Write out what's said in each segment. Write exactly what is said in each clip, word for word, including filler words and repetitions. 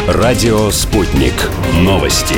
Радио «Спутник». Новости.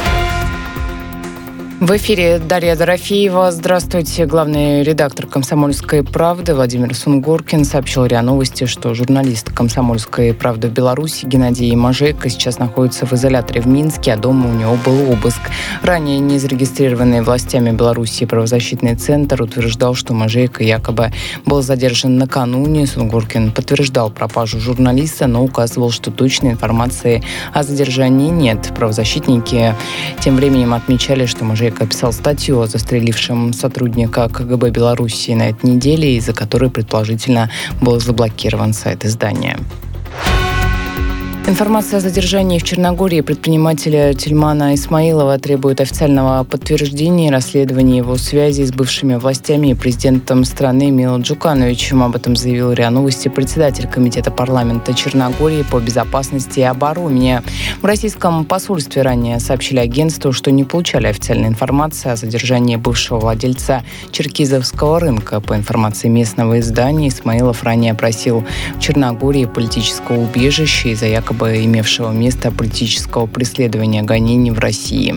В эфире Дарья Дорофеева. Здравствуйте. Главный редактор «Комсомольской правды» Владимир Сунгоркин сообщил РИА Новости, что журналист «Комсомольской правды» в Беларуси Геннадий Можейко сейчас находится в изоляторе в Минске, а дома у него был обыск. Ранее незарегистрированный властями Беларуси правозащитный центр утверждал, что Можейко якобы был задержан накануне. Сунгоркин подтверждал пропажу журналиста, но указывал, что точной информации о задержании нет. Правозащитники тем временем отмечали, что Можейко описал статью о застрелившем сотрудника КГБ Беларуси на этой неделе, из-за которой, предположительно, был заблокирован сайт издания. Информация о задержании в Черногории предпринимателя Тильмана Исмаилова требует официального подтверждения и расследования его связи с бывшими властями и президентом страны Мило Джукановичем. Об этом заявил РИА Новости председатель Комитета парламента Черногории по безопасности и обороне. В российском посольстве ранее сообщили агентству, что не получали официальной информации о задержании бывшего владельца черкизовского рынка. По информации местного издания, Исмаилов ранее просил в Черногории политического убежища из-за якобы имевшего место политического преследования гонений в России.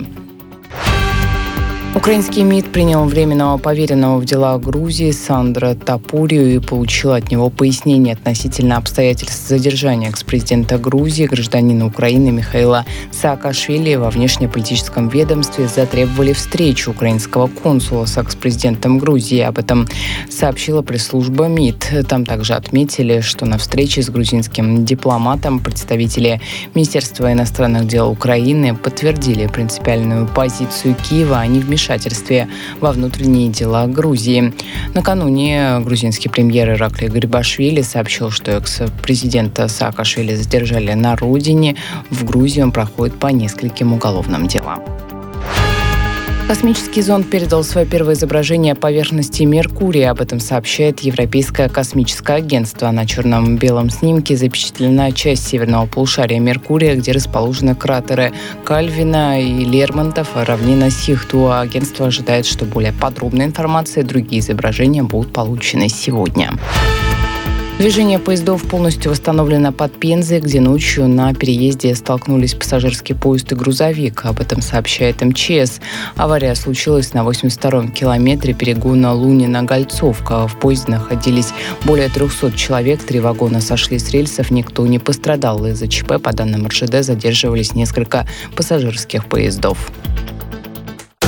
Украинский МИД принял временного поверенного в делах Грузии Сандра Тапурию и получил от него пояснение относительно обстоятельств задержания экс-президента Грузии, гражданина Украины Михаила Саакашвили. Во внешнеполитическом ведомстве затребовали встречу украинского консула с экс-президентом Грузии. Об этом сообщила пресс-служба МИД. Там также отметили, что на встрече с грузинским дипломатом представители Министерства иностранных дел Украины подтвердили принципиальную позицию Киева о невмешательстве во внутренние дела Грузии. Накануне грузинский премьер Ираклий Гарибашвили сообщил, что экс-президента Саакашвили задержали на родине. В Грузии он проходит по нескольким уголовным делам. Космический зонд передал свое первое изображение поверхности Меркурия. Об этом сообщает Европейское космическое агентство. На черно-белом снимке запечатлена часть северного полушария Меркурия, где расположены кратеры Кальвина и Лермонтов, а равнина Сихту. Агентство ожидает, что более подробная информация и другие изображения будут получены сегодня. Движение поездов полностью восстановлено под Пензой, где ночью на переезде столкнулись пассажирский поезд и грузовик. Об этом сообщает эм че эс. Авария случилась на восемьдесят втором километре перегона Лунина-Гольцовка. В поезде находились более трехсот человек, три вагона сошли с рельсов, никто не пострадал. Из-за ЧП, по данным эр жэ дэ, задерживались несколько пассажирских поездов.